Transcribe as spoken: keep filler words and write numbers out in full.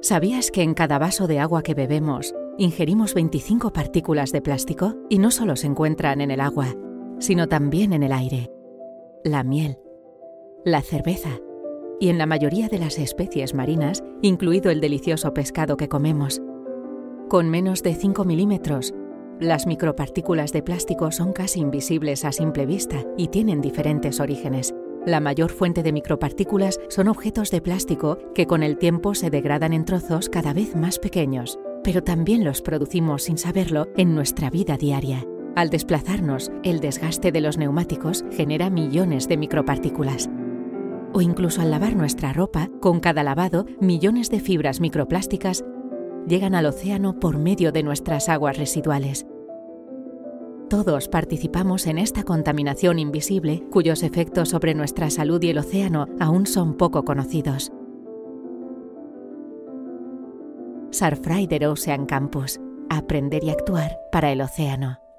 ¿Sabías que en cada vaso de agua que bebemos ingerimos veinticinco partículas de plástico? Y no solo se encuentran en el agua, sino también en el aire, la miel, la cerveza y en la mayoría de las especies marinas, incluido el delicioso pescado que comemos. Con menos de cinco milímetros, las micropartículas de plástico son casi invisibles a simple vista y tienen diferentes orígenes. La mayor fuente de micropartículas son objetos de plástico que con el tiempo se degradan en trozos cada vez más pequeños, pero también los producimos sin saberlo en nuestra vida diaria. Al desplazarnos, el desgaste de los neumáticos genera millones de micropartículas. O incluso al lavar nuestra ropa, con cada lavado, millones de fibras microplásticas llegan al océano por medio de nuestras aguas residuales. Todos participamos en esta contaminación invisible, cuyos efectos sobre nuestra salud y el océano aún son poco conocidos. Surfrider Ocean Campus. Aprender y actuar para el océano.